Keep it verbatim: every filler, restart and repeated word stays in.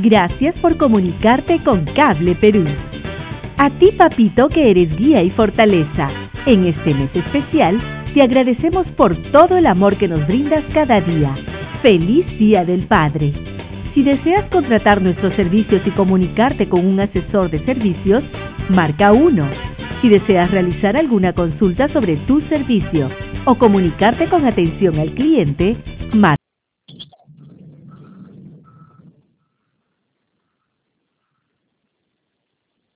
Gracias por comunicarte con Cable Perú. A ti, papito, que eres guía y fortaleza. En este mes especial, te agradecemos por todo el amor que nos brindas cada día. ¡Feliz Día del Padre! Si deseas contratar nuestros servicios y comunicarte con un asesor de servicios, marca uno. Si deseas realizar alguna consulta sobre tu servicio o comunicarte con atención al cliente, marca